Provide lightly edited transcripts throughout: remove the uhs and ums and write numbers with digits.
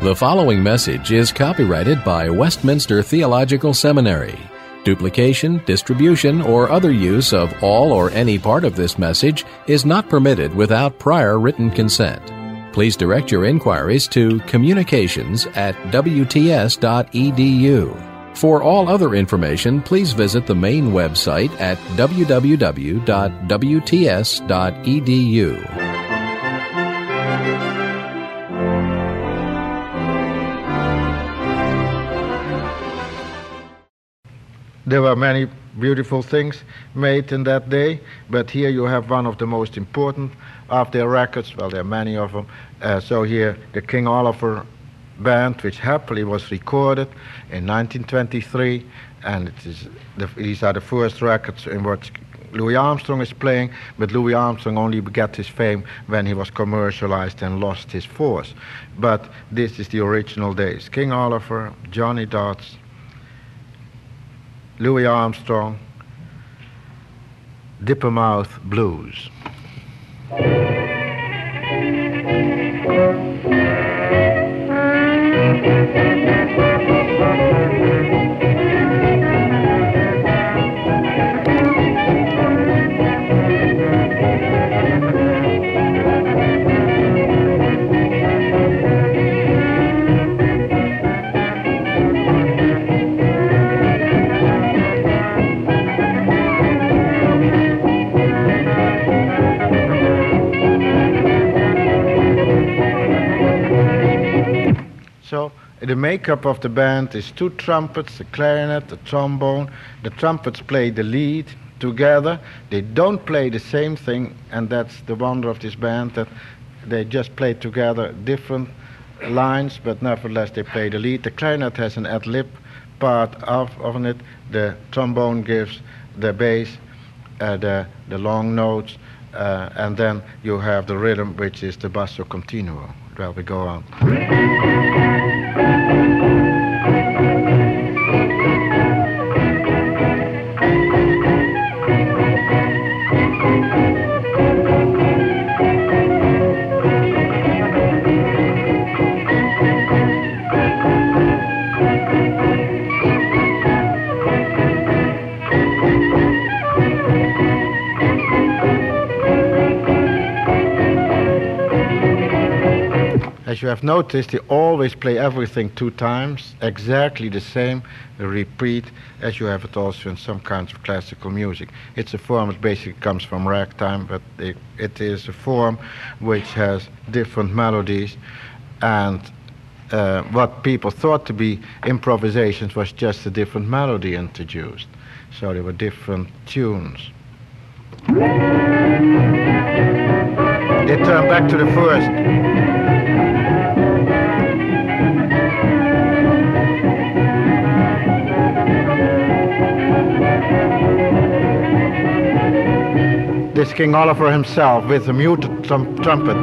The following message is copyrighted by Westminster Theological Seminary. Duplication, distribution, or other use of all or any part of this message is not permitted without prior written consent. Please direct your inquiries to communications@wts.edu. For all other information, please visit the main website at www.wts.edu. There were many beautiful things made in that day, but here you have one of the most important of their records. Well, there are many of them. So here, the King Oliver Band, which happily was recorded in 1923, and these are the first records in which Louis Armstrong is playing, but Louis Armstrong only got his fame when he was commercialized and lost his force. But this is the original days. King Oliver, Johnny Dodds, Louis Armstrong, Dippermouth Blues. So the makeup of the band is two trumpets, a clarinet, a trombone. The trumpets play the lead together. They don't play the same thing, and that's the wonder of this band, that they just play together different lines, but nevertheless they play the lead. The clarinet has an ad-lib part of it. The trombone gives the bass, the long notes, and then you have the rhythm, which is the basso continuo. Well, we go on. As you have noticed, they always play everything two times, exactly the same, a repeat, as you have it also in some kinds of classical music. It's a form that basically comes from ragtime, but it is a form which has different melodies, and what people thought to be improvisations was just a different melody introduced. So there were different tunes. They turn back to the first. This King Oliver himself with a muted trumpet.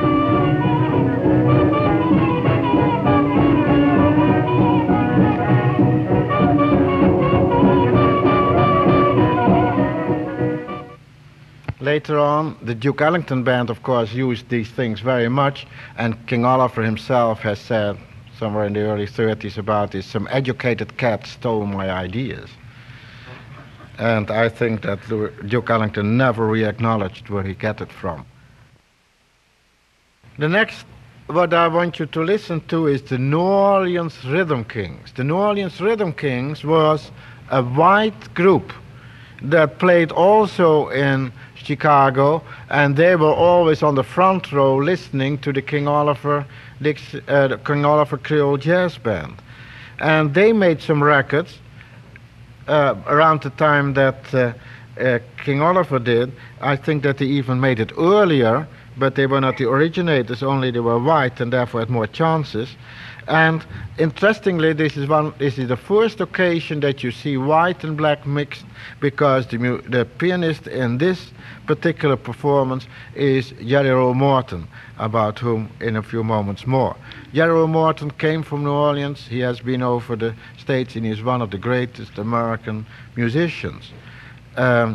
Later on, the Duke Ellington Band, of course, used these things very much, and King Oliver himself has said, somewhere in the early 30s about this, some educated cat stole my ideas. And I think that Duke Ellington never re-acknowledged where he got it from. The next, what I want you to listen to is the New Orleans Rhythm Kings. The New Orleans Rhythm Kings was a white group that played also in Chicago, and they were always on the front row listening to the King Oliver Creole Jazz Band. And they made some records around the time that King Oliver did. I think that they even made it earlier, but they were not the originators, only they were white and therefore had more chances. And interestingly, this is the first occasion that you see white and black mixed, because the pianist in this particular performance is Jerry Roll Morton, about whom in a few moments more. Jerry Roll Morton came from New Orleans. He has been over the States, and he is one of the greatest American musicians.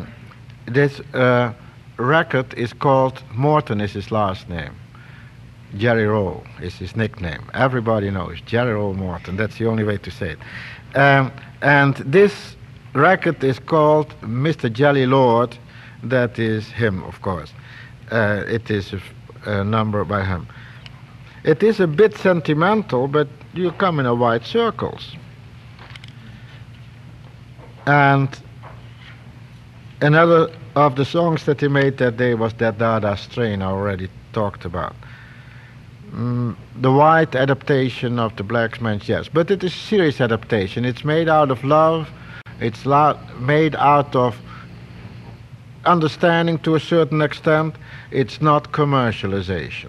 This record is called, Morton is his last name. Jerry Roll is his nickname. Everybody knows Jerry Roll Morton. That's the only way to say it. And this record is called Mr. Jelly Lord. That is him, of course. It is a number by him. It is a bit sentimental, but you come in a wide circles. And another of the songs that he made that day was that Dada Strain I already talked about. The white adaptation of the black man's jazz. But it is a serious adaptation. It's made out of love. It's made out of understanding to a certain extent. It's not commercialization.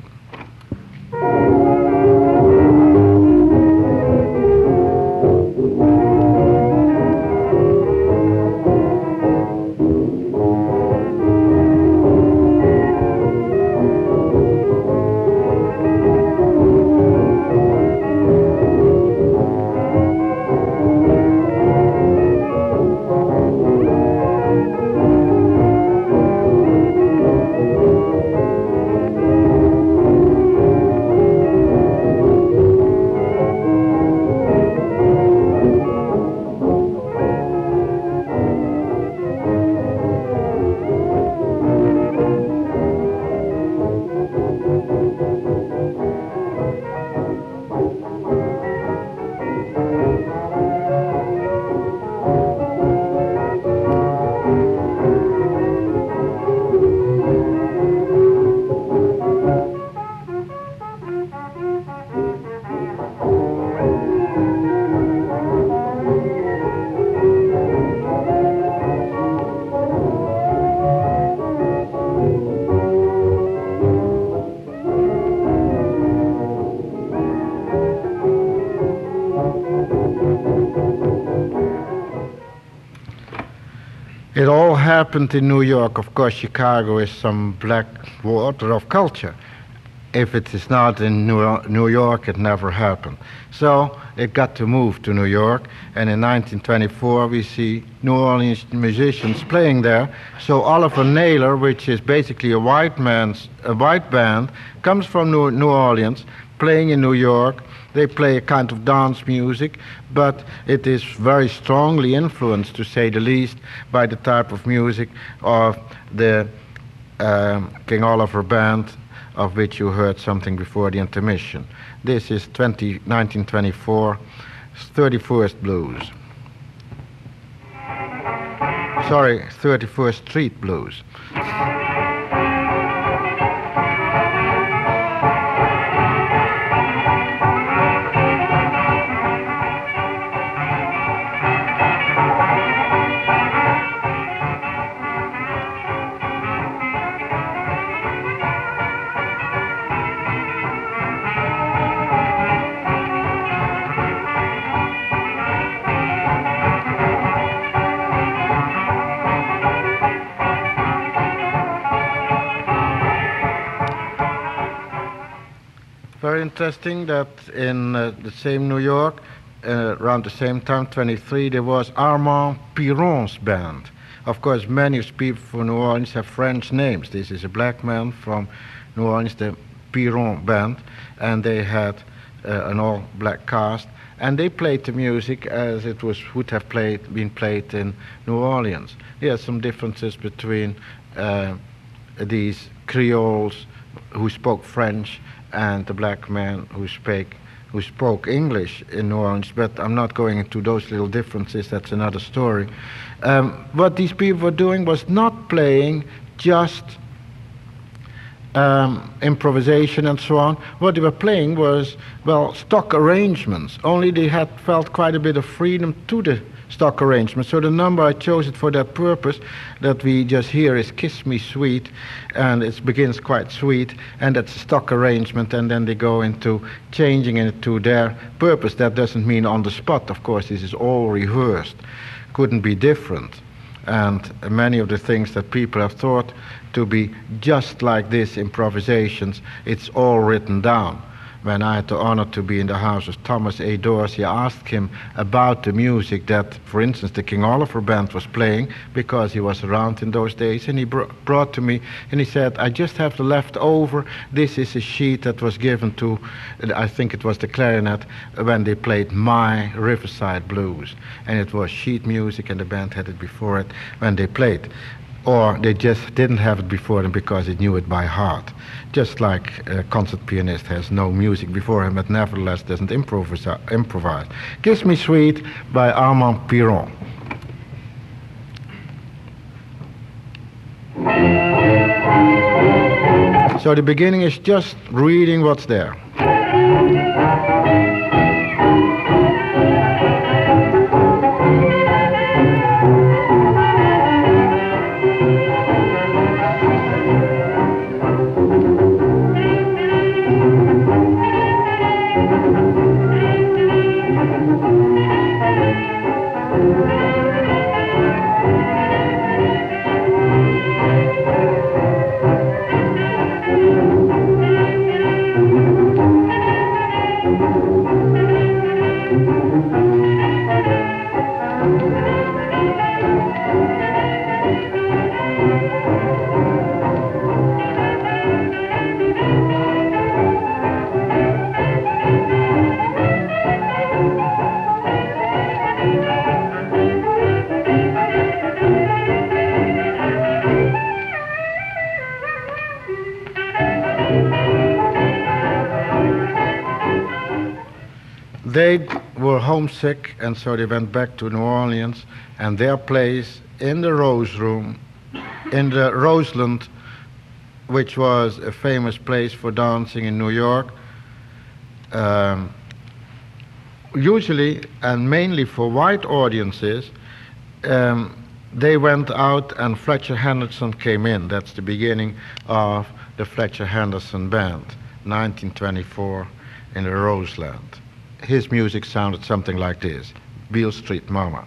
It all happened in New York. Of course, Chicago is some black water of culture. If it is not in New York, it never happened. So it got to move to New York, and in 1924 we see New Orleans musicians playing there. So Oliver Naylor, which is basically a white band, comes from New Orleans, playing in New York. They play a kind of dance music, but it is very strongly influenced, to say the least, by the type of music of the King Oliver Band, of which you heard something before the intermission. This is 1924, 31st Blues. Sorry, 31st Street Blues. Very interesting that in the same New York, around the same time, 23, there was Armand Piron's band. Of course, many people from New Orleans have French names. This is a black man from New Orleans, the Piron band, and they had an all-black cast, and they played the music as it would have been played in New Orleans. There are some differences between these Creoles who spoke French and the black man who spoke English in New Orleans, but I'm not going into those little differences, that's another story. What these people were doing was not playing just improvisation and so on. What they were playing was, well, stock arrangements, only they had felt quite a bit of freedom to the stock arrangement. So the number I chose it for that purpose that we just hear is Kiss Me Sweet, and it begins quite sweet, and that's a stock arrangement, and then they go into changing it to their purpose. That doesn't mean on the spot, of course, this is all rehearsed. Couldn't be different. And many of the things that people have thought to be just like this improvisations, it's all written down. when I had the honor to be in the house of Thomas A. Dorsey, I asked him about the music that, for instance, the King Oliver Band was playing, because he was around in those days, and he brought to me, and he said, I just have the leftover. This is a sheet that was given to, I think it was the clarinet, when they played My Riverside Blues. And it was sheet music, and the band had it before it when they played. Or they just didn't have it before them because they knew it by heart. Just like a concert pianist has no music before him, but nevertheless doesn't improvise. Kiss Me Sweet by Armand Piron. So the beginning is just reading what's there. They were homesick, and so they went back to New Orleans, and their place in the Rose Room, in the Roseland, which was a famous place for dancing in New York, usually and mainly for white audiences, they went out and Fletcher Henderson came in. That's the beginning of the Fletcher Henderson Band, 1924 in the Roseland. His music sounded something like this, Beale Street Mama.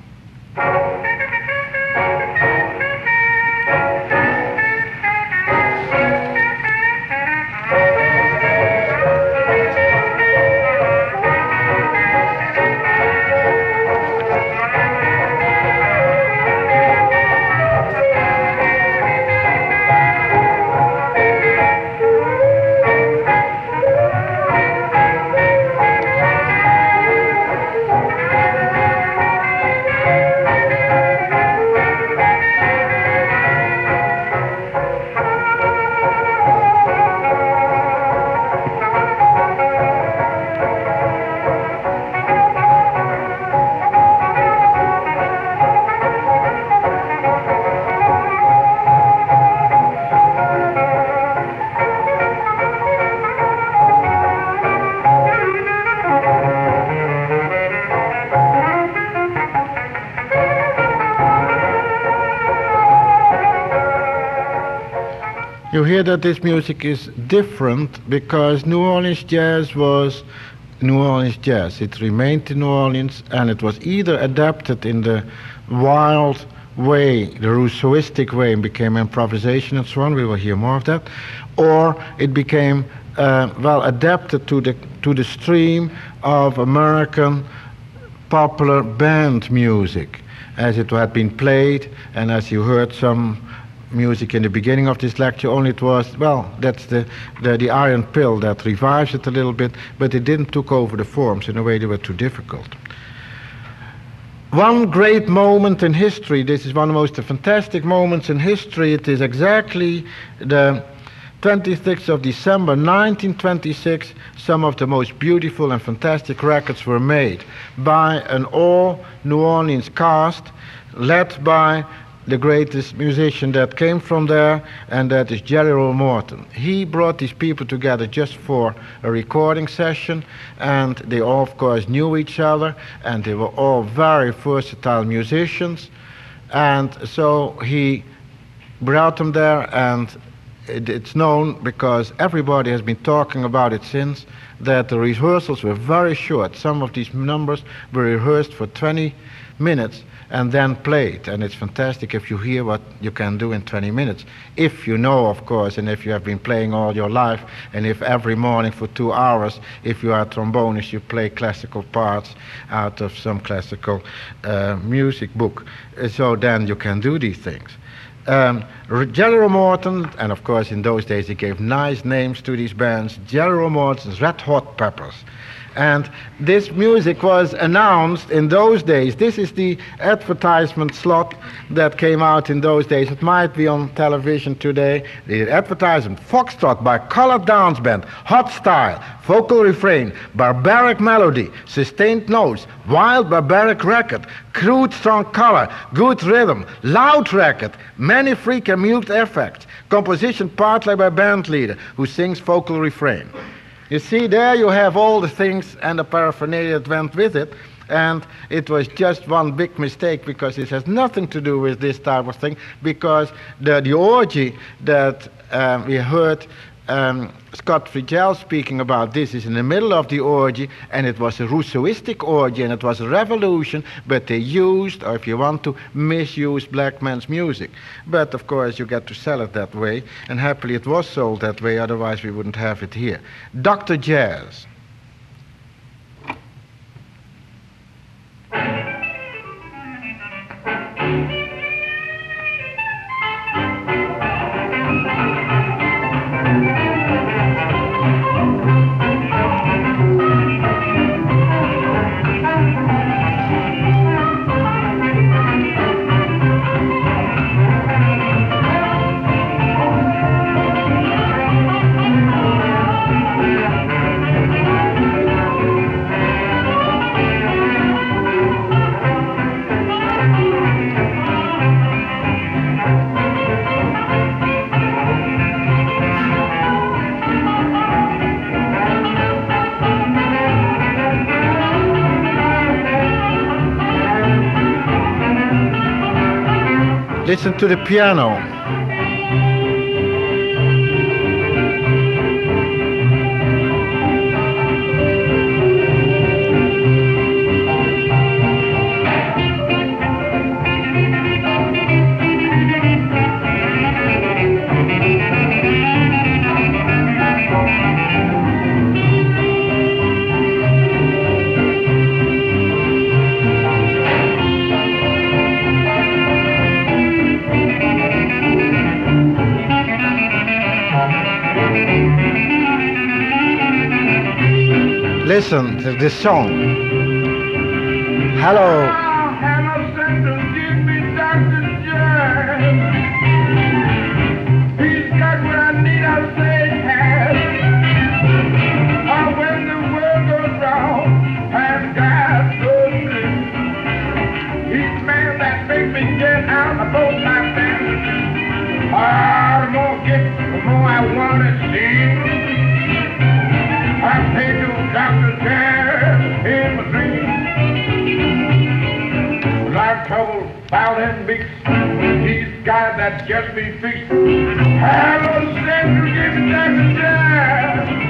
You hear that this music is different because New Orleans jazz was New Orleans jazz. It remained in New Orleans, and it was either adapted in the wild way, the Rousseauistic way, and became improvisation and so on. We will hear more of that. Or it became adapted to the stream of American popular band music, as it had been played, and as you heard some music in the beginning of this lecture, only it was, that's the iron pill that revives it a little bit, but it didn't took over the forms in a way they were too difficult. One great moment in history, this is one of the most fantastic moments in history, it is exactly the 26th of December 1926, some of the most beautiful and fantastic records were made by an all New Orleans cast led by the greatest musician that came from there, and that is Jerry Roll Morton. He brought these people together just for a recording session, and they all, of course, knew each other, and they were all very versatile musicians, and so he brought them there, and it's known because everybody has been talking about it since, that the rehearsals were very short. Some of these numbers were rehearsed for 20 minutes and then play it. And it's fantastic if you hear what you can do in 20 minutes. If you know, of course, and if you have been playing all your life, and if every morning for 2 hours, if you are a trombonist, you play classical parts out of some classical music book. So then you can do these things. Jelly Roll Morton, and of course in those days he gave nice names to these bands, Jelly Roll Morton's Red Hot Peppers. And this music was announced in those days. This is the advertisement slot that came out in those days. It might be on television today. The advertisement: Foxtrot by Colored Dance Band, hot style, vocal refrain, barbaric melody, sustained notes, wild barbaric record, crude strong color, good rhythm, loud record, many freak and mute effects, composition partly by band leader who sings vocal refrain. You see, there you have all the things and the paraphernalia that went with it, and it was just one big mistake, because it has nothing to do with this type of thing, because the orgy that we heard Scott Friedel speaking about, this is in the middle of the orgy, and it was a Rousseauistic orgy, and it was a revolution, but they used, or if you want to, misuse black man's music. But of course you get to sell it that way, and happily it was sold that way, otherwise we wouldn't have it here. Dr. Jazz. Listen to the piano. Listen to this song. Hello. Hello, Santa, give me Dr. Jazz. He's got what I need, I say has. Oh, when the world goes wrong and God goes blue, he's the man that makes me get out of both my fantasies. Oh, the more I get, the more I want to see. I pay to Dr. Jazz in my dreams. Well, I've trouble about him big. He's got that just be fixed. Hello, Central, give me Dr. Jazz.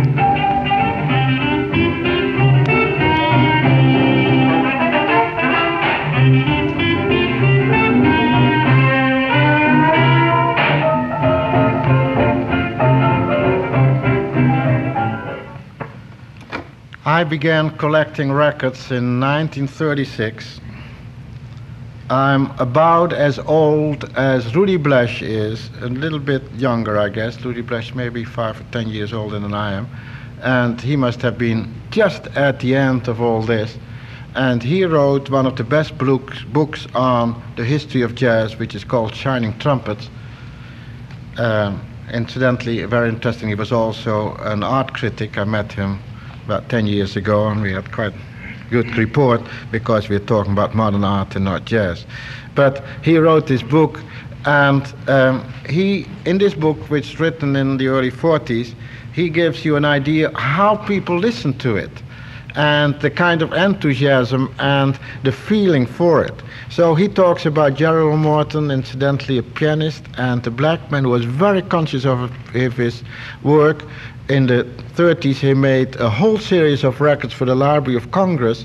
I began collecting records in 1936. I'm about as old as Rudy Blesch is, a little bit younger, I guess. Rudy Blesch may be 5 or 10 years older than I am. And he must have been just at the end of all this. And he wrote one of the best books on the history of jazz, which is called Shining Trumpets. Incidentally, very interesting, he was also an art critic. I met him about 10 years ago, and we had quite good report, because we're talking about modern art and not jazz. But he wrote this book, and in this book, which is written in the early 40s, he gives you an idea how people listen to it, and the kind of enthusiasm and the feeling for it. So he talks about Jelly Roll Morton, incidentally a pianist, and a black man who was very conscious of his work. In the 30s, he made a whole series of records for the Library of Congress,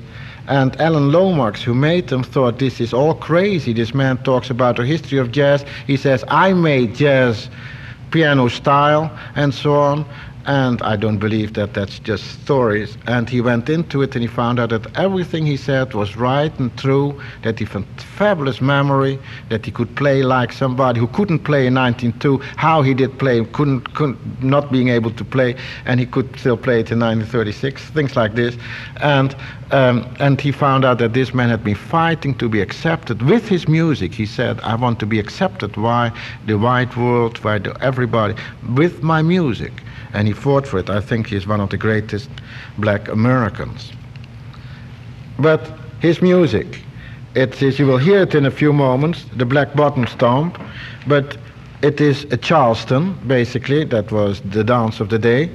And Alan Lomax, who made them, thought this is all crazy. This man talks about the history of jazz. He says, I made jazz piano style and so on. And I don't believe that that's just stories. And he went into it and he found out that everything he said was right and true, that he had fabulous memory, that he could play like somebody who couldn't play in 1902, how he did play, couldn't not being able to play, and he could still play it in 1936, things like this. And he found out that this man had been fighting to be accepted with his music. He said, I want to be accepted by the white world, by everybody, with my music. And he fought for it. I think he's one of the greatest black Americans. But his music, it is, you will hear it in a few moments, the Black Bottom Stomp, but it is a Charleston, basically. That was the dance of the day.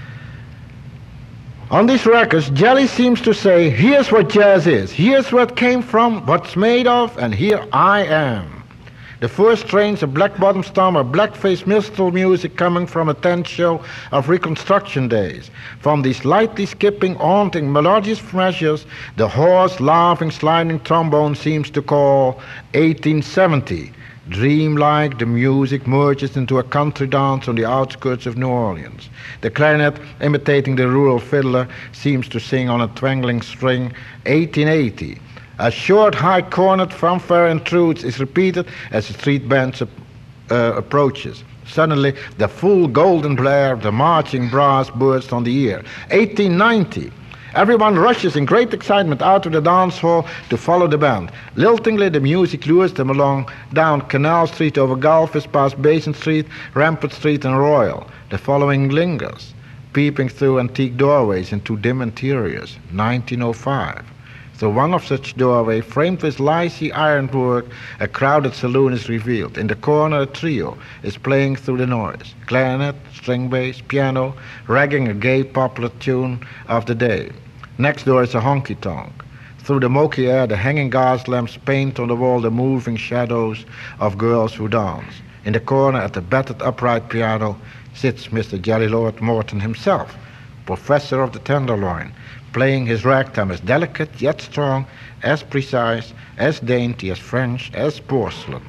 On these records, Jelly seems to say, here's what jazz is, here's what it came from, what's made of, and here I am. The first strains of Black Bottom Stomp are blackface minstrel music coming from a tent show of Reconstruction days. From these lightly skipping, haunting, melodious measures, the hoarse, laughing, sliding trombone seems to call 1870. Dreamlike, the music merges into a country dance on the outskirts of New Orleans. The clarinet, imitating the rural fiddler, seems to sing on a twangling string 1880. A short, high-cornered fanfare intrudes is repeated as the street band approaches. Suddenly, the full golden blare of the marching brass bursts on the ear. 1890. Everyone rushes in great excitement out of the dance hall to follow the band. Liltingly, the music lures them along down Canal Street, over Galvez, past Basin Street, Rampart Street, and Royal. The following lingers, peeping through antique doorways into dim interiors. 1905. Through one of such doorways, framed with lacy ironwork, a crowded saloon is revealed. In the corner, a trio is playing through the noise. Clarinet, string bass, piano, ragging a gay popular tune of the day. Next door is a honky-tonk. Through the murky air, the hanging gas lamps paint on the wall the moving shadows of girls who dance. In the corner, at the battered upright piano, sits Mr. Jelly Lord Morton himself, professor of the Tenderloin, playing his ragtime as delicate yet strong, as precise, as dainty, as French, as porcelain.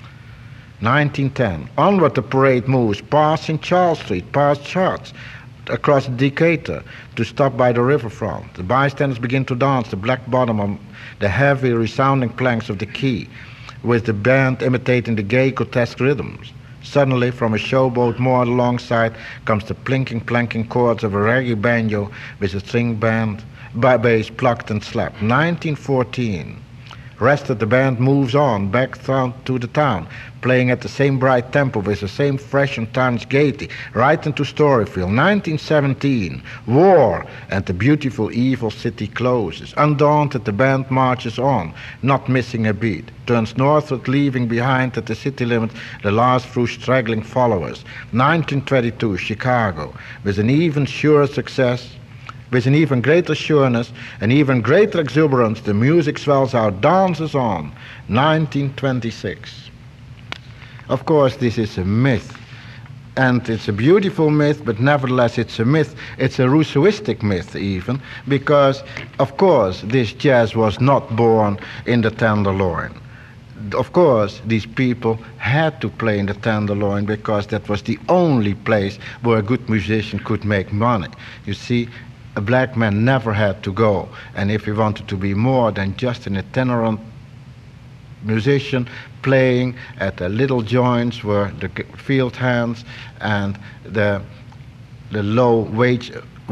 1910. Onward the parade moves, passing Charles Street, past Church, across Decatur, to stop by the riverfront. The bystanders begin to dance the black bottom on the heavy, resounding planks of the quay, with the band imitating the gay, grotesque rhythms. Suddenly, from a showboat moored alongside, comes the plinking, planking chords of a reggae banjo with a string band, bass plucked and slapped. 1914. Rested, the band moves on, back to the town, playing at the same bright tempo with the same fresh and tarnished gaiety, right into Storyfield. 1917. War, and the beautiful, evil city closes. Undaunted, the band marches on, not missing a beat. Turns northward, leaving behind at the city limit the last few straggling followers. 1922. Chicago, with an even surer success, with an even greater sureness, an even greater exuberance, the music swells out, dances on. 1926. Of course, this is a myth, and it's a beautiful myth, but nevertheless it's a myth. It's a Rousseauistic myth even, because, of course, this jazz was not born in the Tenderloin. Of course, these people had to play in the Tenderloin because that was the only place where a good musician could make money. You see, a black man never had to go, and if he wanted to be more than just an itinerant musician playing at the little joints where the field hands and the low-wage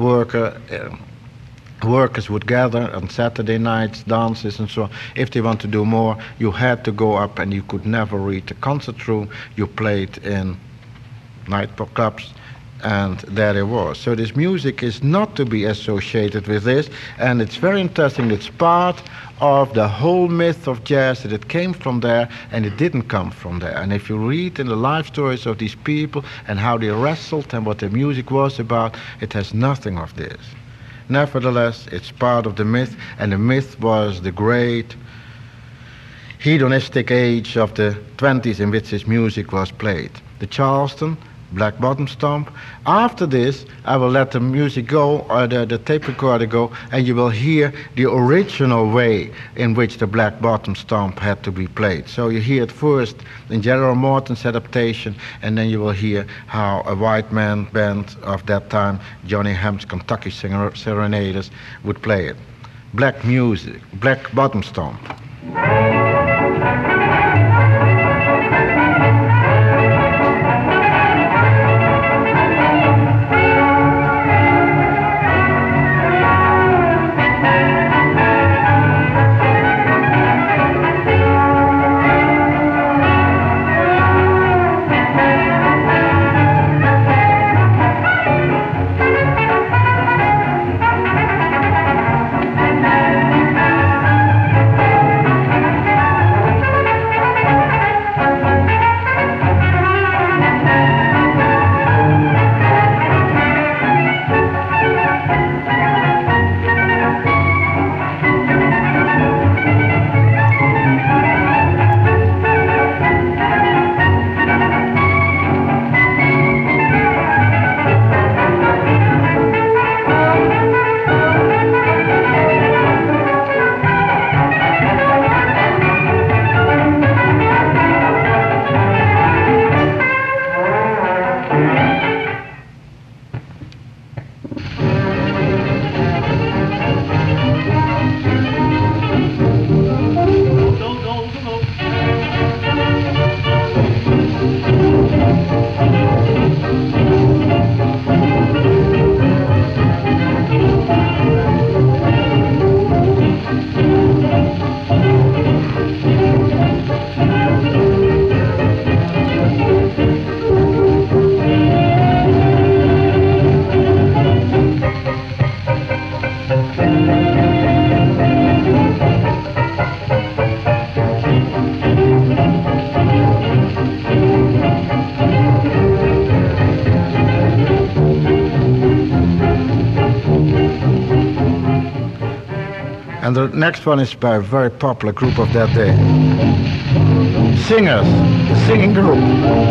workers would gather on Saturday nights, dances and so on. If they want to do more, you had to go up, and you could never reach a concert room. You played in nightclubs, and there it was. So this music is not to be associated with this, and it's very interesting. It's part of the whole myth of jazz, that it came from there and it didn't come from there. And if you read in the life stories of these people and how they wrestled and what the music was about, it has nothing of this. Nevertheless, it's part of the myth, and the myth was the great hedonistic age of the 20s in which this music was played. The Charleston Black Bottom Stomp. After this, I will let the music go, or the tape recorder go, and you will hear the original way in which the Black Bottom Stomp had to be played. So you hear it first in General Morton's adaptation, and then you will hear how a white man band of that time, Johnny Hemp's Kentucky Serenaders, would play it. Black music, Black Bottom Stomp. And the next one is by a very popular group of that day. Singers, the singing group.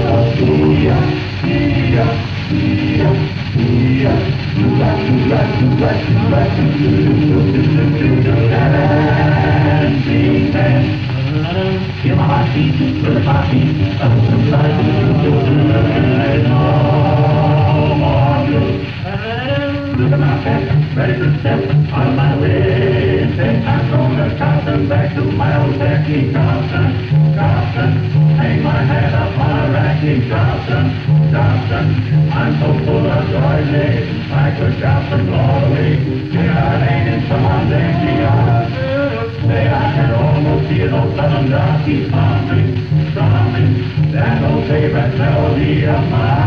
Ready to step on my way. I'm gonna toss them back to my old Becky Thompson. Hang my head up on a racky Thompson. I'm so full of joy, I could drop them all away. Here I lay in someone's empty arms. Say I can almost hear those southern dogs keep thumping. That old favorite melody of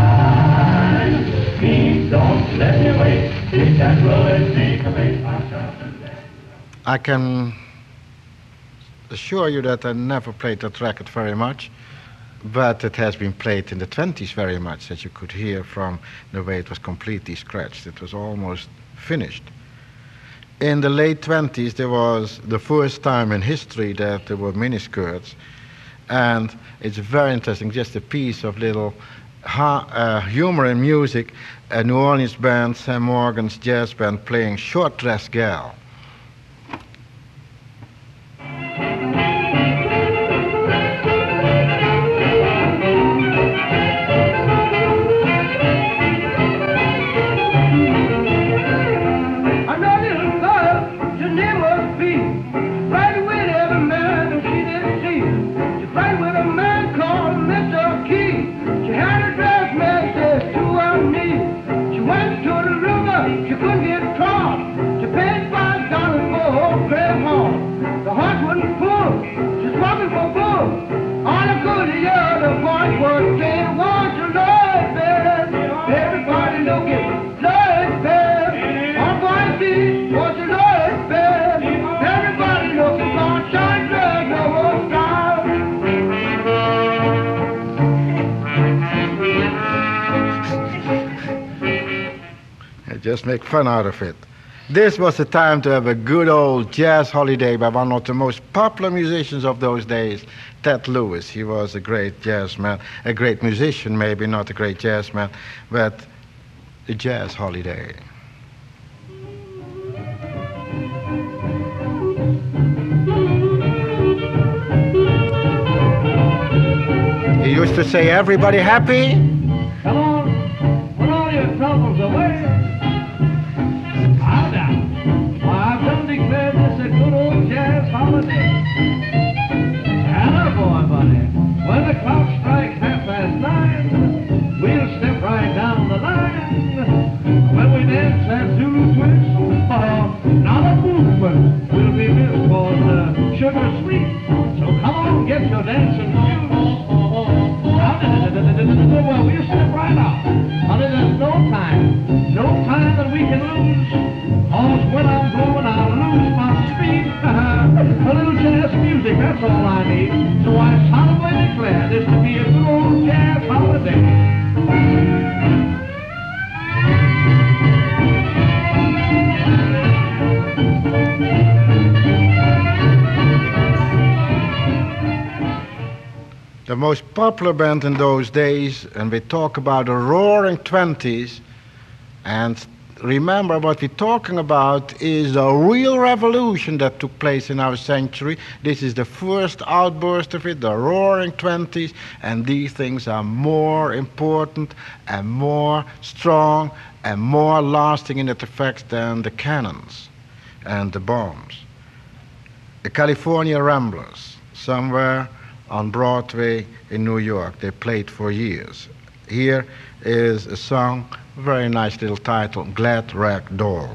mine. Don't let me wait. Take that roll and take away. I can assure you that I never played that record very much, but it has been played in the 20s very much, as you could hear from the way it was completely scratched. It was almost finished. In the late 20s, there was the first time in history that there were miniskirts, and it's very interesting, just a piece of little humor in music, a New Orleans band, Sam Morgan's jazz band, playing Short Dress Gal. Just make fun out of it. This was the time to have a good old jazz holiday by one of the most popular musicians of those days, Ted Lewis. He was a great jazz man, a great musician, maybe not a great jazz man, but a jazz holiday. He used to say, "Everybody happy?" Come on, put all your troubles away. I'll down. I've done declared this a good old jazz holiday. And a boy, buddy, when the clock strikes 9:30, we'll step right down the line. When we dance that Zulu twist, not a movement will be missed for the sugar sweet. So come on, get your dancing shoes. Well, we'll step right out. Honey, there's no time that we can lose. Cause when I'm blowing, I'll lose my speed. A little jazz music, that's all I need. So I solemnly declare this to be a good old jazz holiday. The most popular band in those days, and we talk about the roaring 20s, and remember what we're talking about is a real revolution that took place in our century. This is the first outburst of it, the roaring 20s, and these things are more important and more strong and more lasting in its effects than the cannons and the bombs. The California Ramblers, somewhere on Broadway in New York. They played for years. Here is a song, very nice little title, Glad Rag Doll.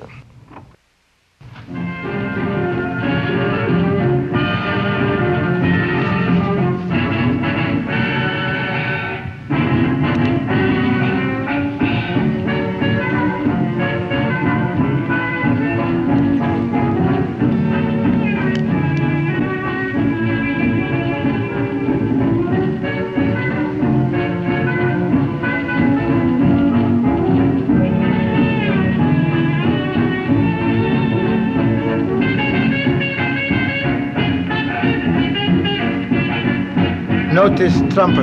Notice trumpet.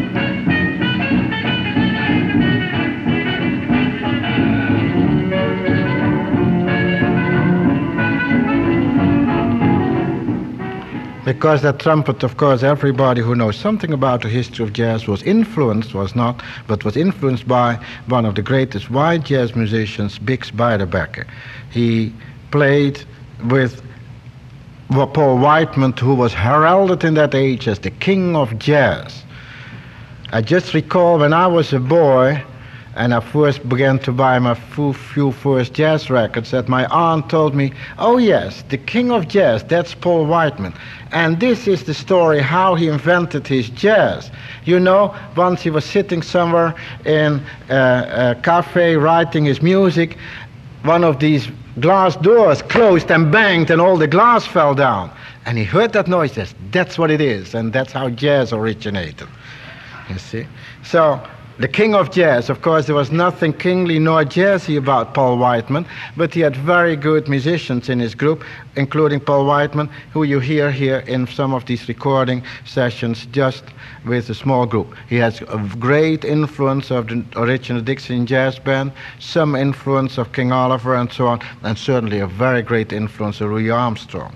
Because that trumpet, of course, everybody who knows something about the history of jazz was influenced by one of the greatest white jazz musicians, Bix Beiderbecke. He played with Paul Whiteman, who was heralded in that age as the king of jazz. I just recall when I was a boy and I first began to buy my few first jazz records that my aunt told me, "Oh yes, the king of jazz, that's Paul Whiteman. And this is the story how he invented his jazz." You know, once he was sitting somewhere in a cafe writing his music, one of these glass doors closed and banged and all the glass fell down. And he heard that noise, says, "That's what it is," and that's how jazz originated. You see? So, the king of jazz, of course, there was nothing kingly nor jazzy about Paul Whiteman, but he had very good musicians in his group, including Paul Whiteman, who you hear here in some of these recording sessions just with a small group. He has a great influence of the original Dixie Jazz Band, some influence of King Oliver and so on, and certainly a very great influence of Louis Armstrong.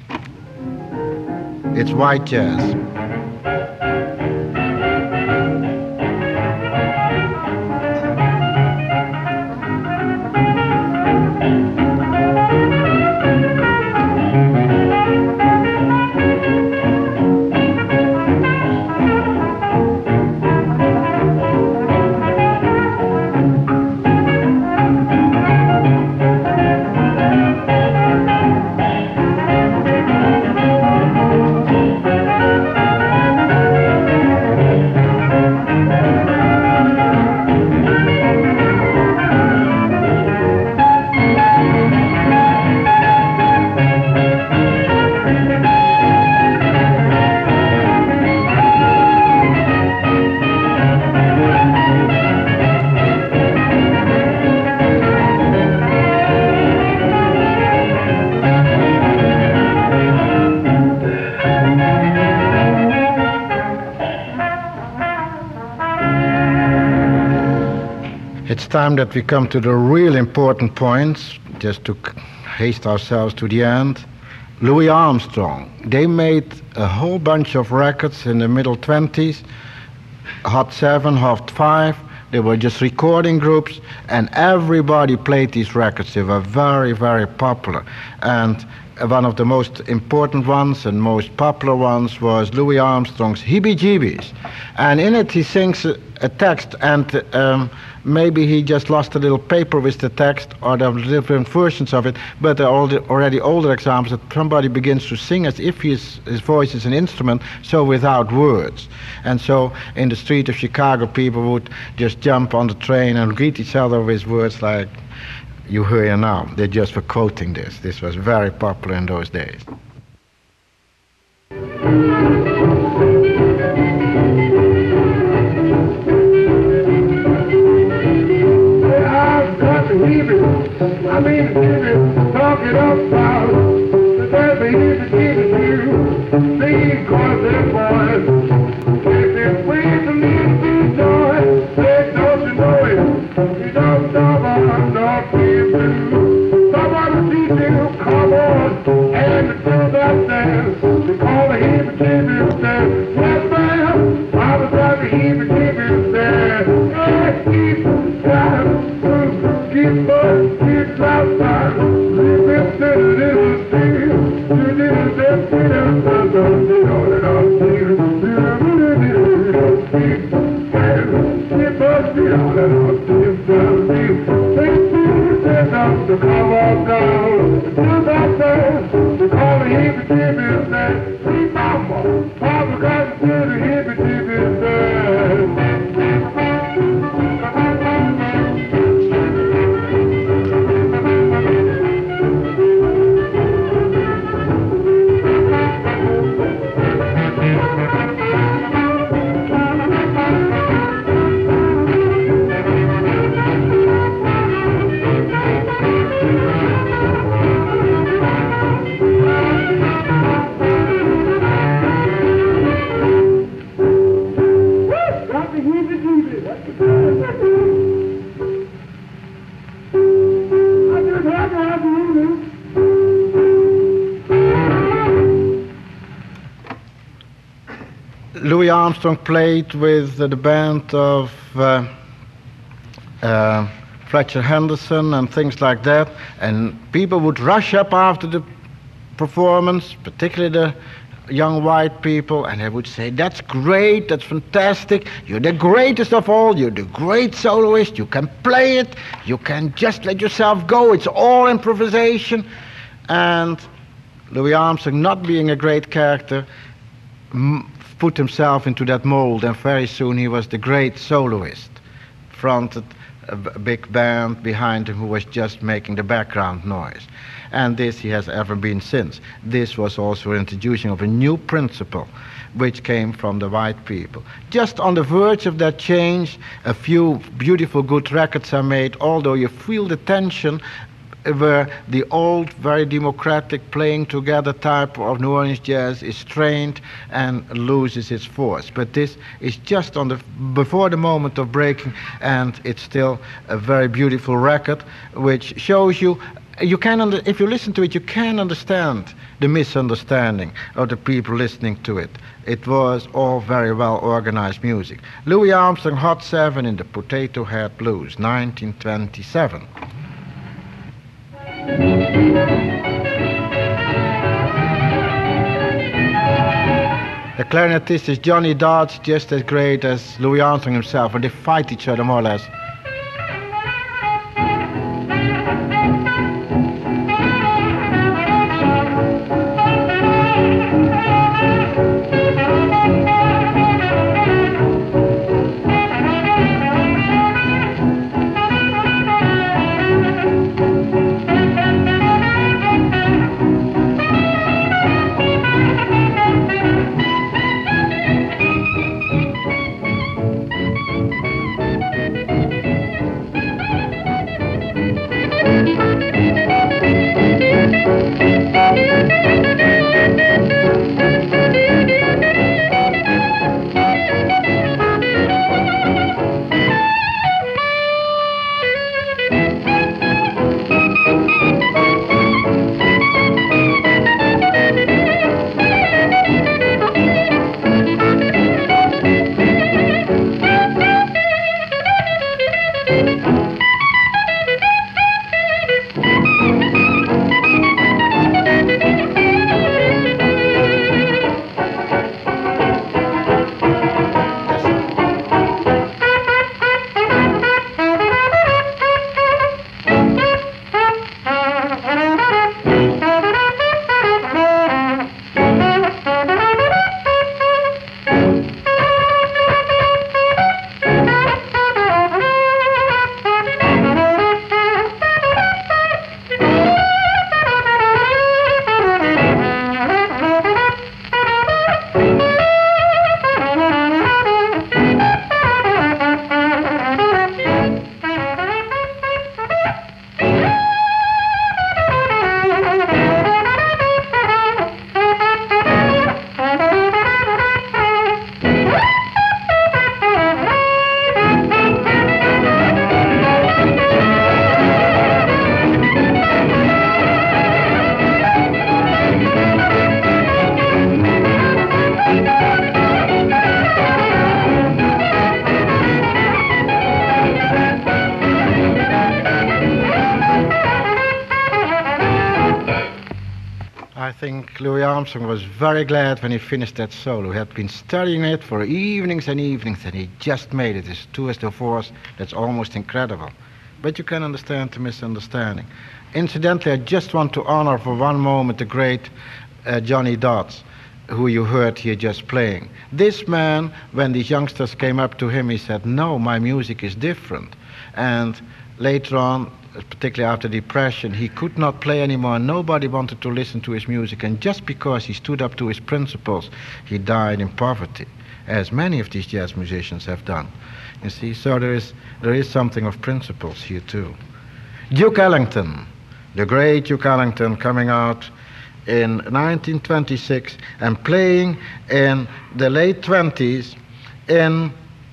It's white jazz. It's time that we come to the real important points, just to haste ourselves to the end. Louis Armstrong, they made a whole bunch of records in the middle 20s, Hot 7, Hot 5. They were just recording groups, and everybody played these records. They were very, very popular. And one of the most important ones and most popular ones was Louis Armstrong's Heebie Jeebies. And in it he sings a text, and maybe he just lost a little paper with the text, or there are different versions of it, but there are already older examples that somebody begins to sing as if his voice is an instrument, so without words. And so in the street of Chicago, people would just jump on the train and greet each other with words like, "You hear now." They just were quoting this. This was very popular in those days. I mean, talking about the baby is giving you. See, cause them boys, if they're free to live in joy, they don't you know it. You don't know about no people. Someone teach you, come on, and do that dance. They call the heebie-jeebies dance. Yes, ma'am, I was like the heebie-jeebies dance. Yes, keep time, keep on. Last time, we went to the little sea. You didn't let me down, to come on down to that dance. We call the heebie-jeebies dance. Sweet mama, Papa got to do the heebie-jeebies dance. Louis Armstrong played with the band of Fletcher Henderson and things like that, and people would rush up after the performance, particularly the young white people, and they would say, "That's great, that's fantastic, you're the greatest of all, you're the great soloist, you can play it, you can just let yourself go, it's all improvisation." And Louis Armstrong, not being a great character, put himself into that mold, and very soon he was the great soloist, fronted a big band behind him who was just making the background noise. And this he has ever been since. This was also an introduction of a new principle which came from the white people. Just on the verge of that change, a few beautiful good records are made, although you feel the tension where the old, very democratic playing together type of New Orleans jazz is strained and loses its force. But this is just on before the moment of breaking, and it's still a very beautiful record, which shows you, if you listen to it, you can understand the misunderstanding of the people listening to it. It was all very well organized music. Louis Armstrong, Hot 7 in the Potato Head Blues, 1927. The clarinetist is Johnny Dodds, just as great as Louis Armstrong himself, and they fight each other more or less. I think Louis Armstrong was very glad when he finished that solo. He had been studying it for evenings and evenings, and he just made it. His tours de force, that's almost incredible. But you can understand the misunderstanding. Incidentally, I just want to honor for one moment the great Johnny Dodds, who you heard here just playing. This man, when these youngsters came up to him, he said, "No, my music is different." And later on, particularly after Depression, he could not play anymore. Nobody wanted to listen to his music, and just because he stood up to his principles, he died in poverty, as many of these jazz musicians have done. You see, so there is something of principles here too. Duke Ellington, the great Duke Ellington, coming out in 1926 and playing in the late 20s in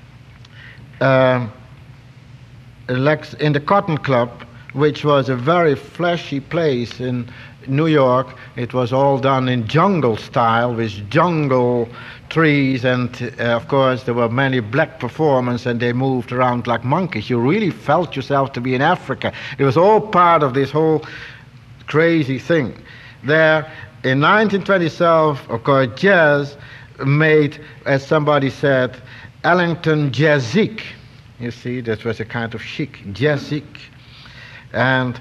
the Cotton Club, which was a very flashy place in New York. It was all done in jungle style with jungle trees, and of course there were many black performers, and they moved around like monkeys. You really felt yourself to be in Africa. It was all part of this whole crazy thing. There in 1927, of course, jazz made, as somebody said, Ellington jazzique. You see, that was a kind of chic, jazzique. And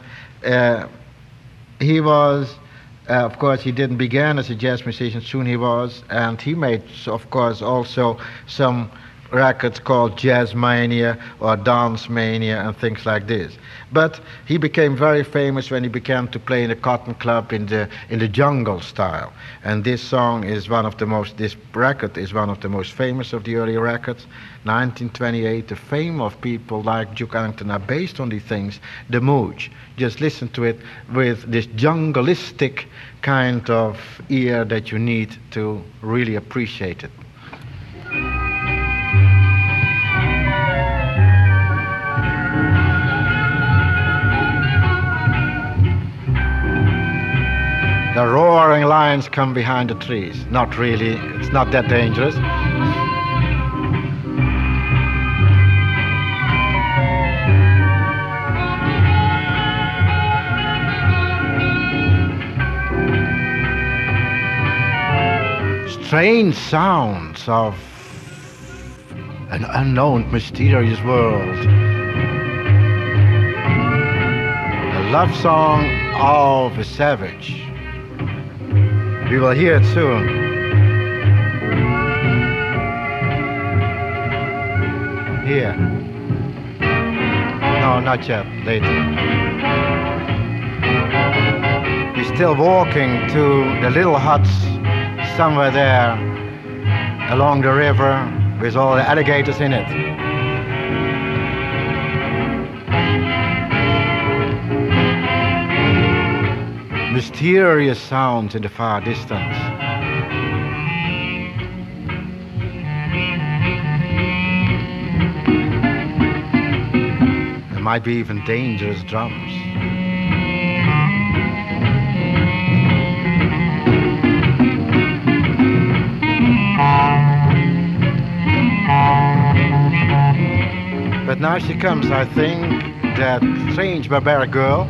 he was, of course, he didn't begin as a jazz musician, soon he was, and he made, of course, also some records called Jazz Mania or Dance Mania and things like this. But he became very famous when he began to play in the Cotton Club in the jungle style. And this song is this record is one of the most famous of the early records. 1928, the fame of people like Duke Ellington are based on these things. The Mooj. Just listen to it with this jungleistic kind of ear that you need to really appreciate it. The roaring lions come behind the trees. Not really, it's not that dangerous. Strange sounds of an unknown, mysterious world. A love song of a savage. We will hear it soon. Here. No, not yet. Later. We're still walking to the little huts somewhere there along the river with all the alligators in it. Mysterious sounds in the far distance. There might be even dangerous drums. But But now she comes, I think, that strange barbaric girl.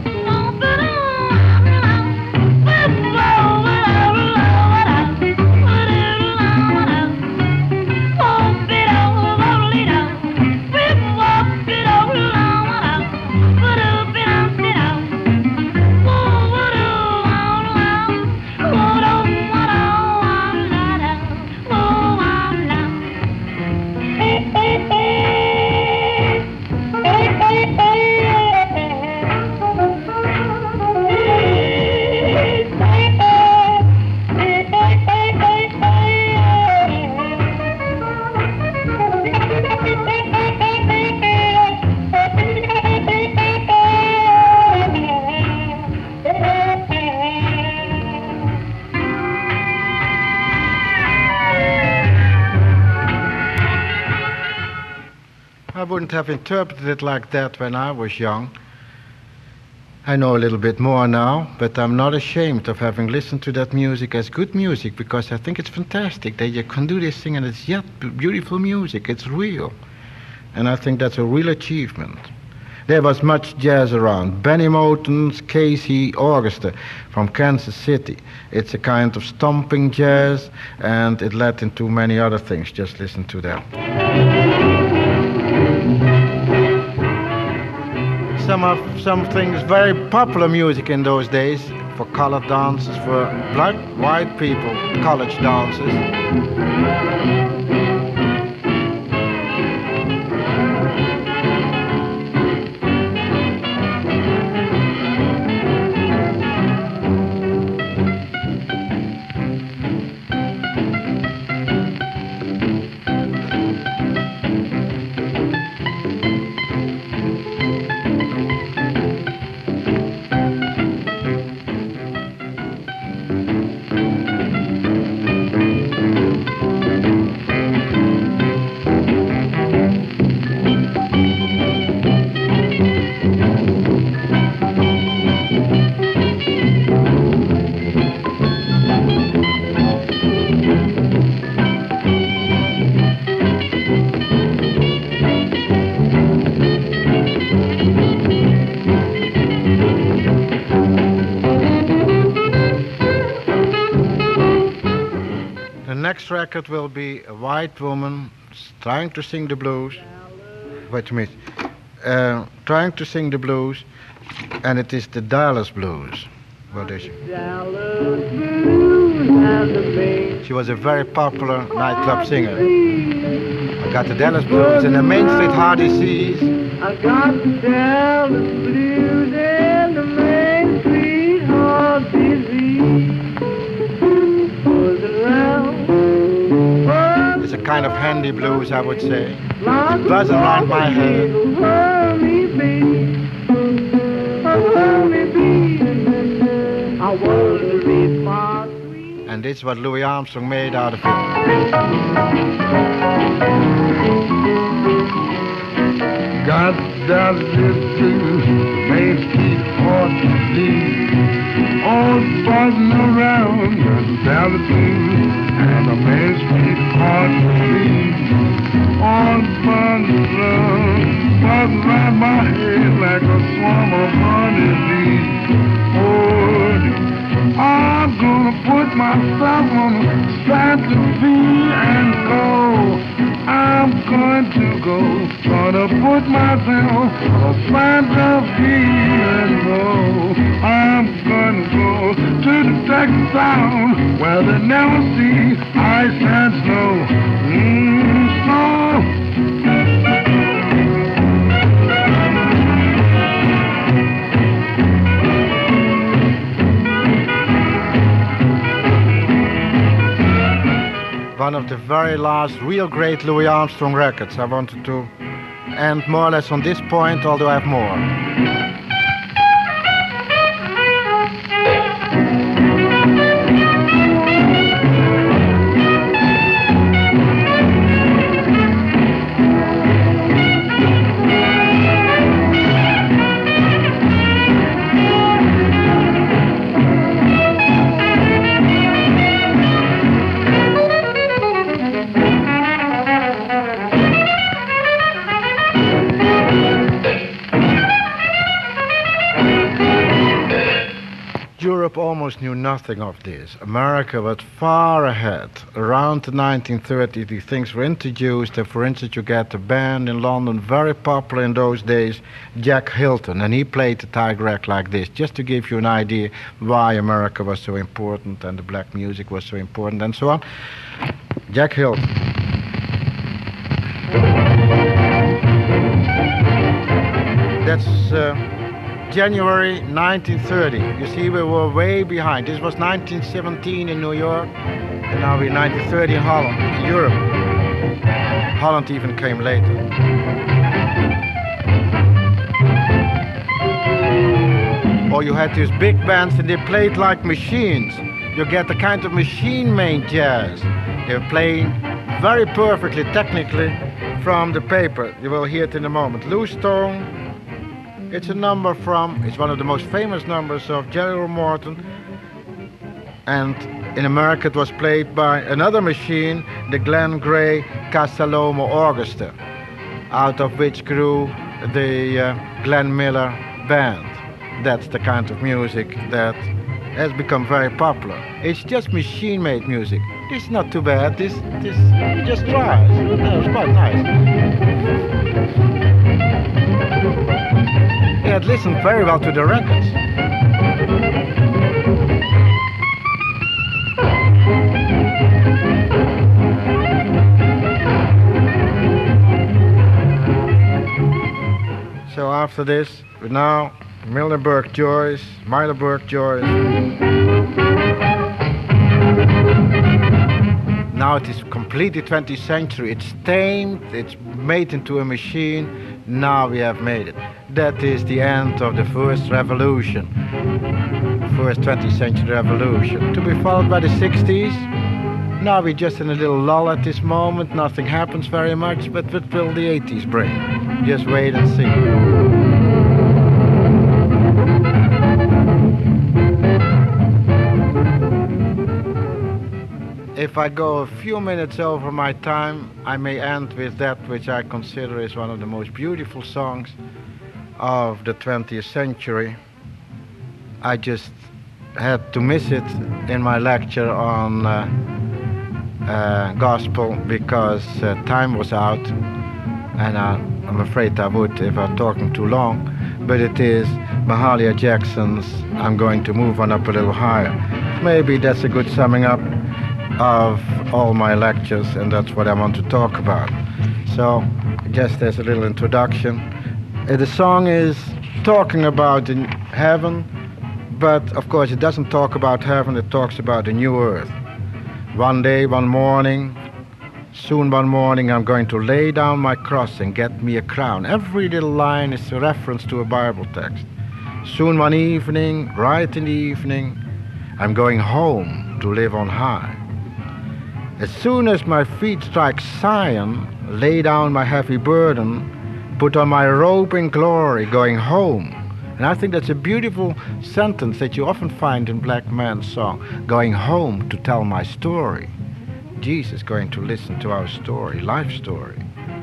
I wouldn't have interpreted it like that when I was young. I know a little bit more now, but I'm not ashamed of having listened to that music as good music, because I think it's fantastic that you can do this thing and it's yet beautiful music. It's real. And I think that's a real achievement. There was much jazz around. Benny Moten's Casey Orchestra from Kansas City. It's a kind of stomping jazz, and it led into many other things. Just listen to that. Some things, very popular music in those days, for colored dances, for black, white people, college dances. Next record will be a white woman trying to sing the blues. Wait a minute. Trying to sing the blues, and it is the Dallas Blues. What is she? She was a very popular nightclub singer. I got the Dallas Blues and the Main Street Hardy Seas. I got the Dallas Blues and the Main Street Hardy Seas. It's a kind of handy blues, I would say. It buzzes around my head. And this is what Louis Armstrong made out of it. Got Dallas Blues, Main Street Hardy Seas. All buzzing around the Dallas Blues and the Main Street Hardy Seas. All buzzing around my head like a swarm of honeybees. Oh, I'm gonna put myself on Santa Fe and go. I'm going to go, gonna put myself on Santa Fe and go. I'm gonna go to the Texas town where they never see ice and snow. Snow. One of the very last real great Louis Armstrong records. I wanted to end more or less on this point, although I have more. Europe almost knew nothing of this. America was far ahead. Around the 1930s, these things were introduced. And for instance, you get a band in London, very popular in those days, Jack Hilton, and he played the Tiger Act like this, just to give you an idea why America was so important and the black music was so important and so on. Jack Hilton. That's January 1930. You see, we were way behind. This was 1917 in New York, and now we're 1930 in Holland, in Europe. Holland even came later. Or you had these big bands, and they played like machines. You get a kind of machine-made jazz. They're playing very perfectly, technically, from the paper. You will hear it in a moment. Loose Stone. It's a number it's one of the most famous numbers of Jerry Lee Morton. And in America it was played by another machine, the Glenn Gray Casa-Loma Orchestra, out of which grew the Glenn Miller Band. That's the kind of music that has become very popular. It's just machine-made music. This is not too bad. This just tries. It's quite nice. He had listened very well to the records. So after this, now Miller-Burke Joyce. Now it is completely 20th century. It's tamed, it's made into a machine. Now we have made it. That is the end of the first revolution, first 20th century revolution. To be followed by the 60s. Now we're just in a little lull at this moment. Nothing happens very much, but what will the 80s bring? Just wait and see. If I go a few minutes over my time, I may end with that which I consider is one of the most beautiful songs of the 20th century. I just had to miss it in my lecture on gospel because time was out, and I'm afraid I would if I'm talking too long, but it is Mahalia Jackson's I'm Going to Move On Up a Little Higher. Maybe that's a good summing up of all my lectures, and that's what I want to talk about. So, just as a little introduction, the song is talking about heaven, but of course it doesn't talk about heaven, it talks about the new earth. One day, one morning, soon one morning, I'm going to lay down my cross and get me a crown. Every little line is a reference to a Bible text. Soon one evening, right in the evening, I'm going home to live on high. As soon as my feet strike Zion, lay down my heavy burden, put on my robe in glory, going home. And I think that's a beautiful sentence that you often find in Black Man's song, going home to tell my story. Jesus going to listen to our story, life story.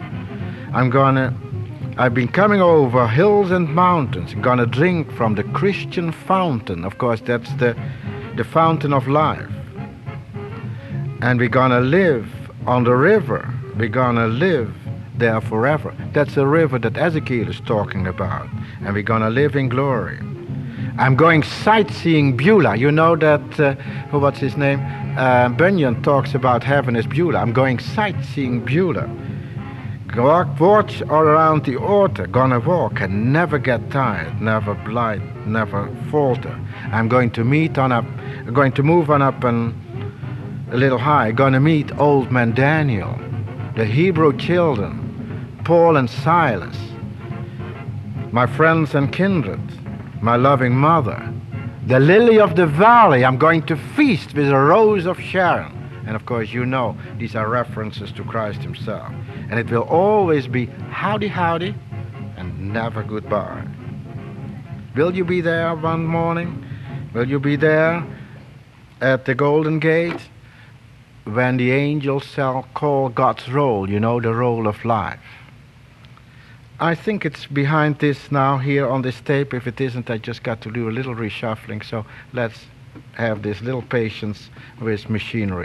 I've been coming over hills and mountains, I'm gonna drink from the Christian fountain. Of course, that's the fountain of life. And we're gonna live on the river. We're gonna live there forever. That's the river that Ezekiel is talking about. And we're gonna live in glory. I'm going sightseeing Beulah. You know that, what's his name? Bunyan talks about heaven as Beulah. I'm going sightseeing Beulah. Watch all around the altar. Gonna walk and never get tired, never blind, never falter. I'm going to move on up and a little high, gonna meet old man Daniel, the Hebrew children, Paul and Silas, my friends and kindred, my loving mother, the lily of the valley. I'm going to feast with a rose of Sharon. And of course, you know, these are references to Christ himself. And it will always be howdy, howdy, and never goodbye. Will you be there one morning? Will you be there at the Golden Gate? When the angels shall call God's roll, you know, the roll of life. I think it's behind this now here on this tape. If it isn't, I just got to do a little reshuffling. So let's have this little patience with machinery.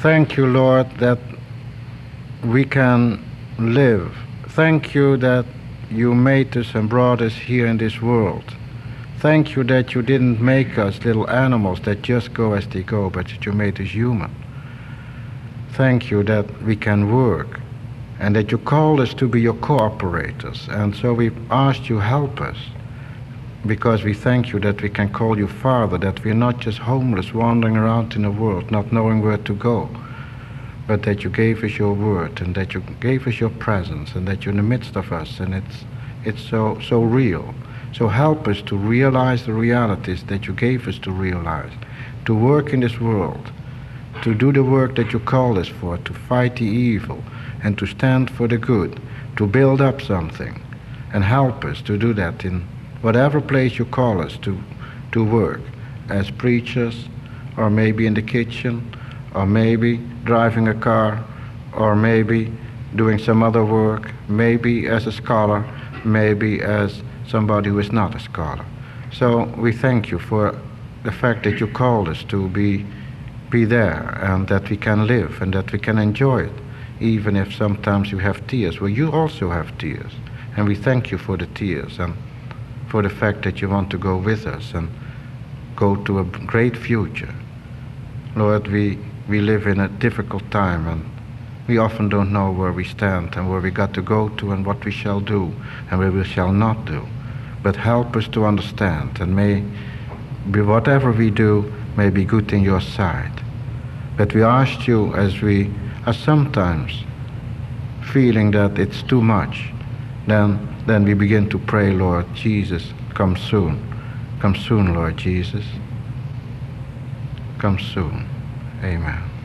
Thank you, Lord, that we can live. Thank you that you made us and brought us here in this world. Thank you that you didn't make us little animals that just go as they go, but that you made us human. Thank you that we can work and that you called us to be your cooperators. And so we asked you help us, because we thank you that we can call you Father, that we're not just homeless wandering around in the world not knowing where to go, but that you gave us your word and that you gave us your presence and that you're in the midst of us, and it's so real. So help us to realize the realities that you gave us to realize, to work in this world, to do the work that you call us for, to fight the evil and to stand for the good, to build up something, and help us to do that in whatever place you call us to work, as preachers, or maybe in the kitchen, or maybe driving a car, or maybe doing some other work, maybe as a scholar, maybe as somebody who is not a scholar. So we thank you for the fact that you called us to be there, and that we can live and that we can enjoy it, even if sometimes you have tears. Well, you also have tears, and we thank you for the tears and for the fact that you want to go with us and go to a great future. Lord, we live in a difficult time, and we often don't know where we stand and where we got to go to and what we shall do and where we shall not do. But help us to understand, and may be whatever we do may be good in your sight. But we ask you, as we are sometimes feeling that it's too much, then we begin to pray, Lord Jesus, come soon. Come soon, Lord Jesus. Come soon. Amen.